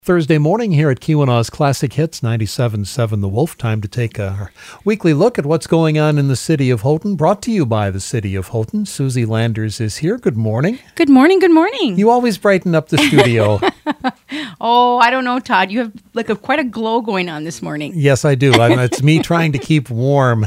Thursday morning here at Keweenaw's Classic Hits 97.7 The Wolf. Time to take a weekly look at what's going on in the city of Houghton. Brought to you by the city of Houghton. Susie Landers is here. Good morning. Good morning. Good morning. You always brighten up the studio. Oh, I don't know, Todd. You have quite a glow going on this morning. Yes, I do. It's me trying to keep warm.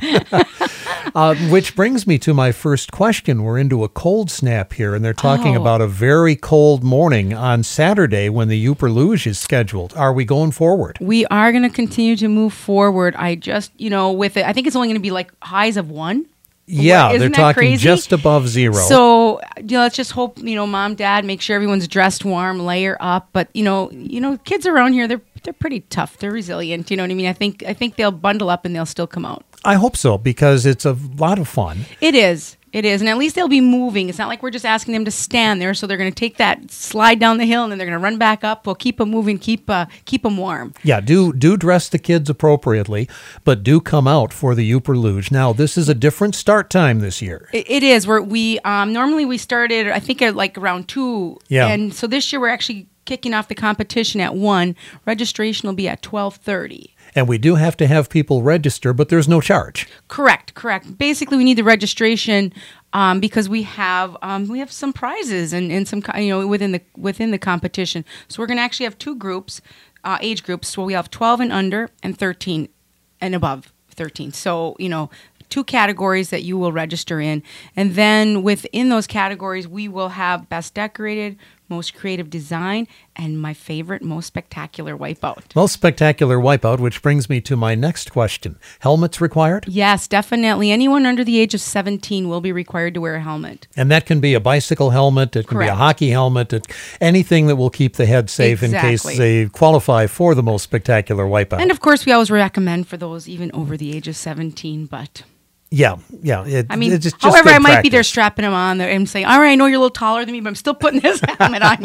Which brings me to my first question. We're into a cold snap here, and they're talking about a very cold morning on Saturday when the Upper Luge is scheduled. Are we going forward? We are going to continue to move forward. I just, with it, I think it's only going to be like highs of 1. Yeah, Isn't they're that talking crazy? just above 0. So, let's just hope, mom, dad, make sure everyone's dressed warm, layer up. But, kids around here, they're pretty tough. They're resilient. You know what I mean? I think they'll bundle up and they'll still come out. I hope so, because it's a lot of fun. It is. And at least they'll be moving. It's not like we're just asking them to stand there. So they're going to take that slide down the hill and then they're going to run back up. We'll keep them moving, keep them warm. Yeah, do dress the kids appropriately, but do come out for the Upper Luge. Now, this is a different start time this year. It is. We normally we started, I think, at like around 2. Yeah. And so this year we're actually kicking off the competition at 1. Registration will be at 12:30. And we do have to have people register, but there's no charge. Correct. Basically, we need the registration because we have some prizes and some within the competition. So we're going to actually have 2 groups, age groups. So we have 12 and under and 13 and above 13. So 2 categories that you will register in, and then within those categories, we will have best decorated, most creative design, and my favorite, most spectacular wipeout. Most spectacular wipeout, which brings me to my next question. Helmets required? Yes, definitely. Anyone under the age of 17 will be required to wear a helmet. And that can be a bicycle helmet, it can be a hockey helmet, anything that will keep the head safe in case they qualify for the most spectacular wipeout. And of course, we always recommend for those even over the age of 17, but... Yeah. It's just good however, I might practice. be there strapping them on there and saying, all right, I know you're a little taller than me, but I'm still putting this helmet on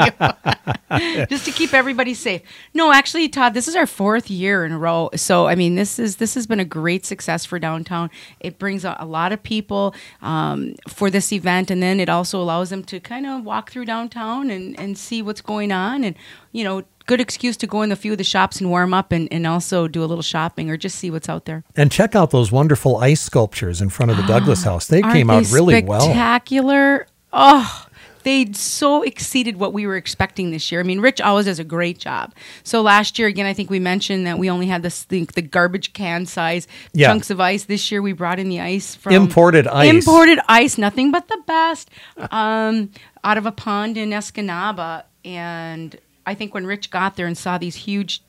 you just to keep everybody safe. No, actually, Todd, this is our 4th year in a row. So, this has been a great success for downtown. It brings a lot of people for this event, and then it also allows them to kind of walk through downtown and see what's going on and, good excuse to go in a few of the shops and warm up and also do a little shopping or just see what's out there. And check out those wonderful ice sculptures in front of the Douglas House. They came out really well. Spectacular. Oh, they so exceeded what we were expecting this year. Rich always does a great job. So last year, again, I think we mentioned that we only had the garbage can size chunks of ice. This year, we brought in the ice from... Imported ice, nothing but the best, out of a pond in Escanaba. And I think when Rich got there and saw these huge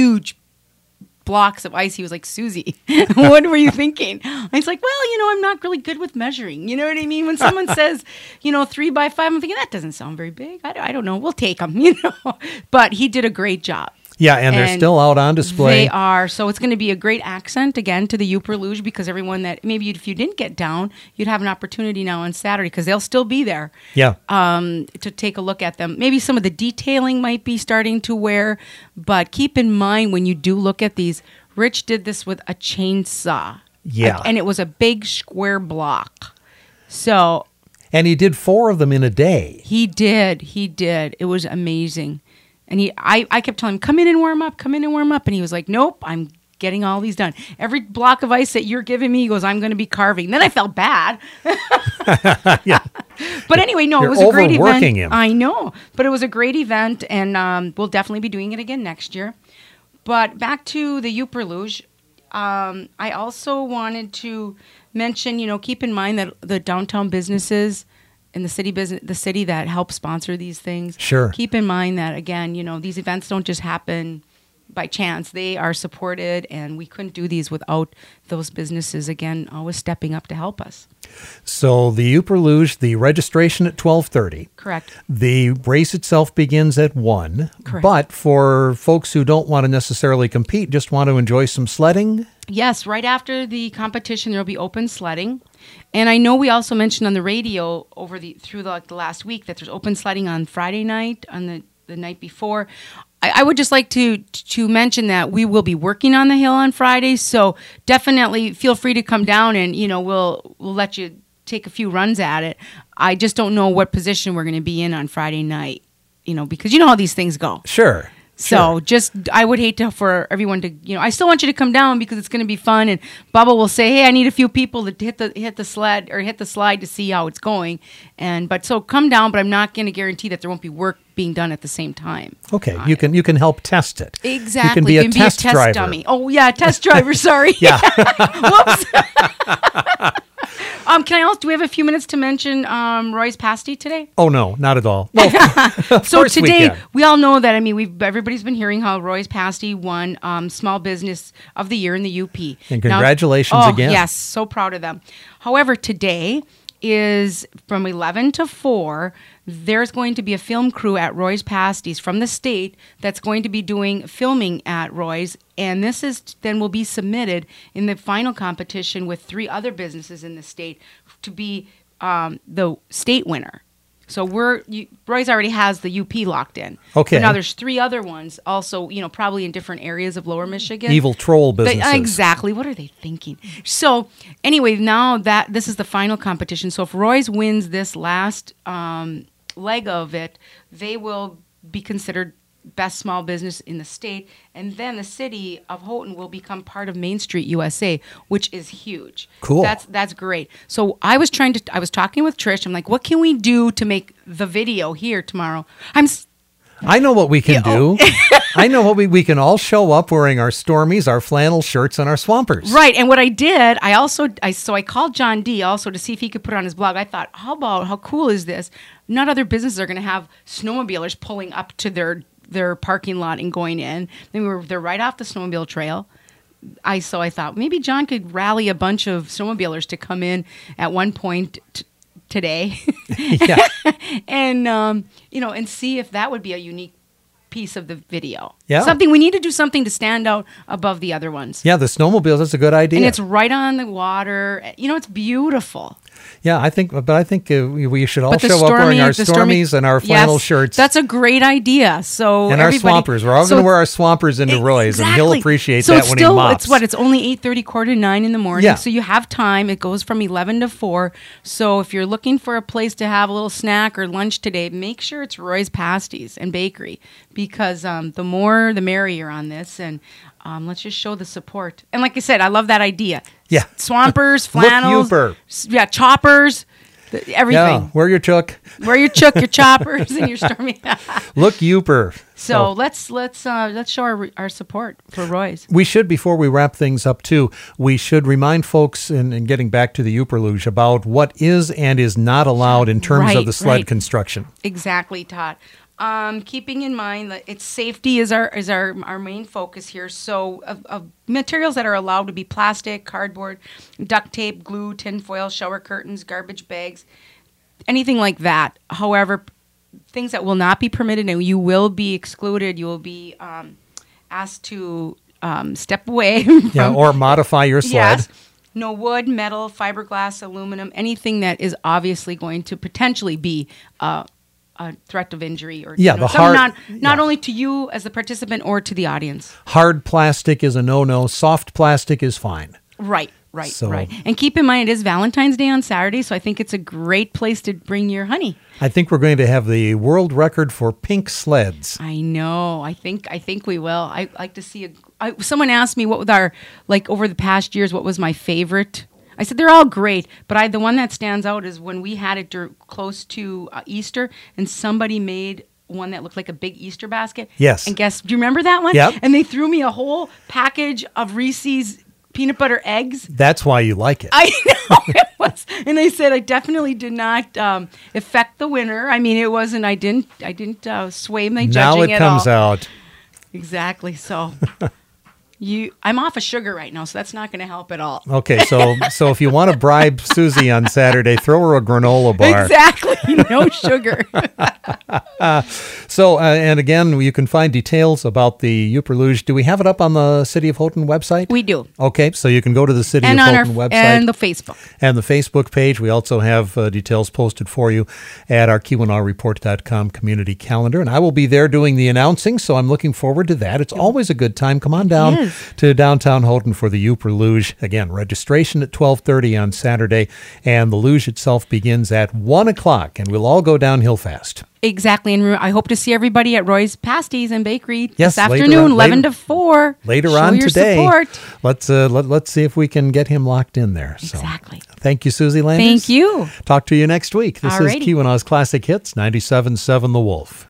blocks of ice, he was like, Susie, what were you thinking? I was like, well, I'm not really good with measuring. You know what I mean? When someone says, 3 by 5, I'm thinking, that doesn't sound very big. I don't know. We'll take them, But he did a great job. Yeah, and they're still out on display. They are. So it's going to be a great accent, again, to the Upper Luge, because everyone that maybe if you didn't get down, you'd have an opportunity now on Saturday, because they'll still be there. Yeah. To take a look at them. Maybe some of the detailing might be starting to wear, but keep in mind when you do look at these, Rich did this with a chainsaw. Yeah. And it was a big square block. So... And he did 4 of them in a day. He did. It was amazing. And I kept telling him, come in and warm up. And he was like, nope, I'm getting all these done. Every block of ice that you're giving me, he goes, I'm going to be carving. Then I felt bad. Yeah. But anyway, no, You're it was a great event. overworking him. I know. But it was a great event, and we'll definitely be doing it again next year. But back to the Upper Luge, I also wanted to mention, keep in mind that the downtown businesses in the city that help sponsor these things. Sure. Keep in mind that, again, these events don't just happen by chance. They are supported, and we couldn't do these without those businesses, again, always stepping up to help us. So the Upper Luge, the registration at 12:30. Correct. The race itself begins at 1. Correct. But for folks who don't want to necessarily compete, just want to enjoy some sledding? Yes, right after the competition, there will be open sledding. And I know we also mentioned on the radio through the last week that there's open sledding on Friday night, on the night before. I would just like to mention that we will be working on the hill on Friday, so definitely feel free to come down and we'll let you take a few runs at it. I just don't know what position we're going to be in on Friday night, because you know how these things go. Sure. So I would hate for everyone to, I still want you to come down because it's going to be fun. And Bubba will say, hey, I need a few people to hit the sled or hit the slide to see how it's going. But so come down, but I'm not going to guarantee that there won't be work being done at the same time. Okay, you can help test it. Exactly. You can be a test driver. Dummy. Oh yeah, test driver. Sorry. Yeah. Whoops. Do we have a few minutes to mention Roy's Pasty today? Oh no, not at all. Well, so today we all know that. I mean, everybody's been hearing how Roy's Pasty won Small Business of the Year in the UP. And congratulations again. Yes, so proud of them. However, today is from 11 to 4. There's going to be a film crew at Roy's Pasties from the state that's going to be doing filming at Roy's, and this will be submitted in the final competition with 3 other businesses in the state to be the state winner. So Roy's already has the UP locked in. Okay. But now there's 3 other ones also, probably in different areas of Lower Michigan. Evil troll businesses. Exactly. What are they thinking? So anyway, now that this is the final competition. So if Roy's wins this last leg of it, they will be considered best small business in the state, and then the city of Houghton will become part of Main Street USA, which is huge. Cool. That's great. So I was talking with Trish. I'm like, what can we do to make the video here tomorrow? I know what we can do. I know what we can all show up wearing our Stormies, our flannel shirts, and our Swampers. Right. And what I did, I called John D. also to see if he could put it on his blog. I thought, how cool is this? Not other businesses are going to have snowmobilers pulling up to their parking lot and going in. They're right off the snowmobile trail. I thought maybe John could rally a bunch of snowmobilers to come in at one point today, yeah, and see if that would be a unique piece of the video. Yeah, we need to do something to stand out above the other ones. Yeah, the snowmobiles, that's a good idea. And it's right on the water. It's beautiful. Yeah, I think we should all show up wearing our Stormies and our flannel shirts. That's a great idea. So and our Swampers. We're all going to wear our Swampers into Roy's, and he'll appreciate that when he mops. It's only 8:30, 8:45 in the morning. Yeah. So you have time. It goes from 11 to 4. So if you're looking for a place to have a little snack or lunch today, make sure it's Roy's Pasties and Bakery, because the more the merrier on this, and let's just show the support. And like I said, I love that idea. Yeah. Swampers, flannels. Look yeah, choppers, everything. Yeah, wear your chook. Wear your chook, your choppers, and your Stormy. Look Uper. So let's show our support for Roy's. We should, before we wrap things up too, we should remind folks, in getting back to the Uperluge, about what is and is not allowed in terms of the sled construction. Exactly, Todd. Keeping in mind that it's safety is our main focus here. So of materials that are allowed to be plastic, cardboard, duct tape, glue, tinfoil, shower curtains, garbage bags, anything like that. However, things that will not be permitted and you will be excluded, you will be asked to step away from, or modify your sled. Yes. No wood, metal, fiberglass, aluminum, anything that is obviously going to potentially be a threat of injury or not only to you as the participant or to the audience. Hard plastic is a no-no. Soft plastic is fine. Right. And keep in mind, it is Valentine's Day on Saturday, so I think it's a great place to bring your honey. I think we're going to have the world record for pink sleds. I know. I think we will. I like to see someone asked me what was over the past years, what was my favorite. I said they're all great, but the one that stands out is when we had it close to Easter, and somebody made one that looked like a big Easter basket. Yes. And do you remember that one? Yep. And they threw me a whole package of Reese's peanut butter eggs. That's why you like it. I know it was. And I said I definitely did not affect the winner. I mean, it wasn't. I didn't sway my judging at all. Now it comes out. Exactly. So. I'm off of sugar right now, so that's not going to help at all. Okay, so if you want to bribe Susie on Saturday, throw her a granola bar. Exactly, no sugar. And again, you can find details about the Uperluge. Do we have it up on the City of Houghton website? We do. Okay, so you can go to the City of Houghton website. And the Facebook. And the Facebook page. We also have details posted for you at our KeewanauReport.com community calendar. And I will be there doing the announcing, so I'm looking forward to that. It's always a good time. Come on down. to downtown Houghton for the Uper Luge. Again, registration at 12:30 on Saturday, and the luge itself begins at 1 o'clock, and we'll all go downhill fast. Exactly, and I hope to see everybody at Roy's Pasties and Bakery Yes, this afternoon, 11 to 4. Later Show on your today. Support. Let's see if we can get him locked in there. So, Exactly. thank you, Susie Landers. Thank you. Talk to you next week. This Alrighty. is Keweenaw's Classic Hits, 97.7 The Wolf.